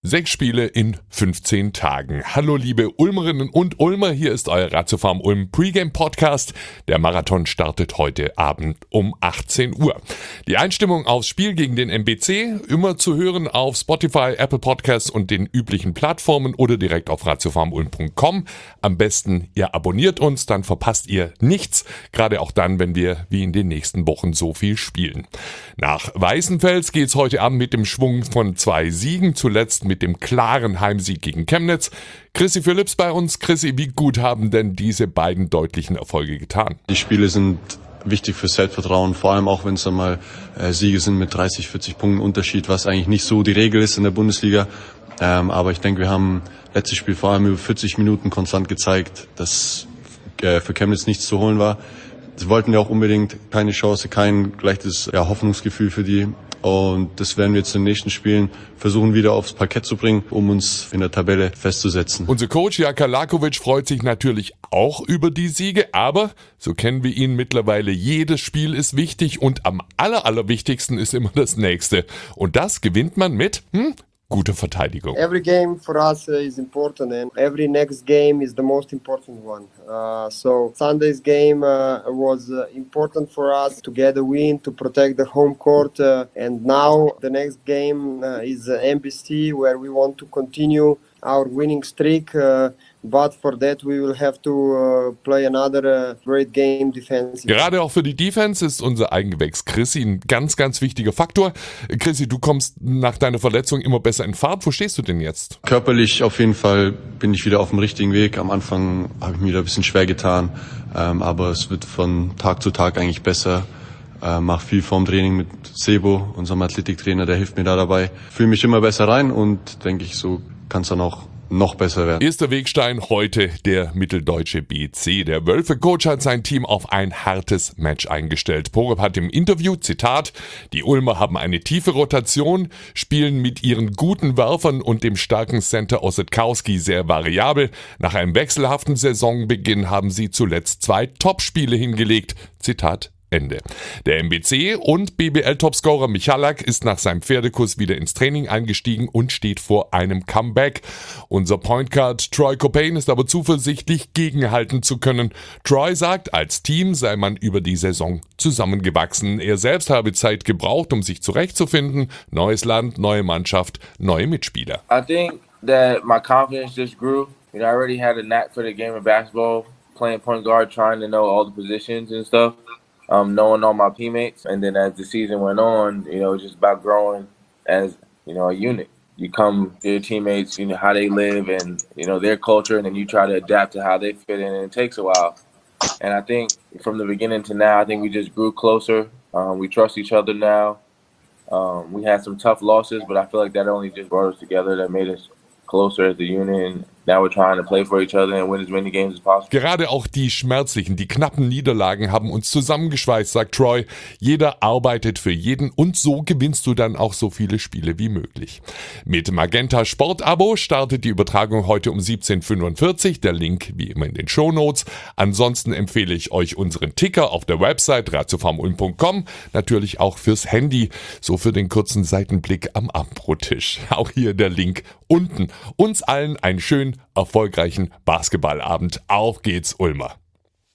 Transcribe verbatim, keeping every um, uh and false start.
Sechs Spiele in fünfzehn Tagen. Hallo liebe Ulmerinnen und Ulmer, hier ist euer Ratiofarm Ulm Pregame Podcast. Der Marathon startet heute Abend um achtzehn Uhr. Die Einstimmung aufs Spiel gegen den M B C immer zu hören auf Spotify, Apple Podcasts und den üblichen Plattformen oder direkt auf ratiofarm ulm punkt com. Am besten ihr abonniert uns, dann verpasst ihr nichts, gerade auch dann, wenn wir wie in den nächsten Wochen so viel spielen. Nach Weißenfels geht's heute Abend mit dem Schwung von zwei Siegen, zuletzt mit mit dem klaren Heimsieg gegen Chemnitz. Chrissy Philipps bei uns. Chrissy, wie gut haben denn diese beiden deutlichen Erfolge getan? Die Spiele sind wichtig für Selbstvertrauen, vor allem auch wenn es einmal äh, Siege sind mit dreißig, vierzig Punkten Unterschied, was eigentlich nicht so die Regel ist in der Bundesliga. Ähm, aber ich denke, wir haben letztes Spiel vor allem über vierzig Minuten konstant gezeigt, dass äh, für Chemnitz nichts zu holen war. Sie wollten ja auch unbedingt keine Chance, kein leichtes ja, Hoffnungsgefühl für die. Und das werden wir jetzt in den nächsten Spielen versuchen wieder aufs Parkett zu bringen, um uns in der Tabelle festzusetzen. Unser Coach Jaka Lakovic freut sich natürlich auch über die Siege, aber so kennen wir ihn mittlerweile, jedes Spiel ist wichtig und am aller, allerwichtigsten ist immer das nächste. Und das gewinnt man mit, hm? Gute Verteidigung. Every game for us uh, is important and every next game is the most important one. Uh, so Sunday's game uh, was uh, important for us to get a win, to protect the home court uh, and now the next game uh, is uh, M B C where we want to continue our winning streak, uh, but for that we will have to uh, play another uh, great game defensive. Gerade auch für die Defense ist unser Eigengewächs Chrissy ein ganz, ganz wichtiger Faktor. Chrissy, du kommst nach deiner Verletzung immer besser in Fahrt. Wo stehst du denn jetzt? Körperlich auf jeden Fall bin ich wieder auf dem richtigen Weg. Am Anfang habe ich mir da ein bisschen schwer getan, ähm, aber es wird von Tag zu Tag eigentlich besser. Äh, mach viel vorm Training mit Sebo, unserem Athletiktrainer, der hilft mir da dabei. Fühle mich immer besser rein und denke ich, so kann es dann auch noch besser werden. Erster Wegstein heute der mitteldeutsche B C. Der Wölfe-Coach hat sein Team auf ein hartes Match eingestellt. Porep hat im Interview, Zitat, die Ulmer haben eine tiefe Rotation, spielen mit ihren guten Werfern und dem starken Center Ossetkowski sehr variabel. Nach einem wechselhaften Saisonbeginn haben sie zuletzt zwei Topspiele hingelegt. Zitat Ende. Der M B C und B B L-Topscorer Michalak ist nach seinem Pferdekuss wieder ins Training eingestiegen und steht vor einem Comeback. Unser Point Guard Troy Copain ist aber zuversichtlich, gegenhalten zu können. Troy sagt, als Team sei man über die Saison zusammengewachsen. Er selbst habe Zeit gebraucht, um sich zurechtzufinden. Neues Land, neue Mannschaft, neue Mitspieler. I think that my confidence just grew. You know, I already had a knack for the game of basketball, playing point guard, trying to know all the positions and stuff. Um, knowing all my teammates, and then as the season went on, you know, it's just about growing as, you know, a unit. You come to your teammates, you know, how they live and, you know, their culture, and then you try to adapt to how they fit in, and it takes a while. And I think from the beginning to now, I think we just grew closer. Um, we trust each other now. Um, we had some tough losses, but I feel like that only just brought us together, that made us closer as a unit, and now we're trying to play for each other and win as many games as possible. Gerade auch die schmerzlichen, die knappen Niederlagen haben uns zusammengeschweißt, sagt Troy. Jeder arbeitet für jeden und so gewinnst du dann auch so viele Spiele wie möglich. Mit Magenta Sport-Abo startet die Übertragung heute um siebzehn Uhr fünfundvierzig. Der Link wie immer in den Shownotes. Ansonsten empfehle ich euch unseren Ticker auf der Website ratiofarm ulm punkt com. Natürlich auch fürs Handy, so für den kurzen Seitenblick am Abendbrottisch. Auch hier der Link unten. Uns allen einen schönen, erfolgreichen Basketballabend. Auf geht's, Ulmer!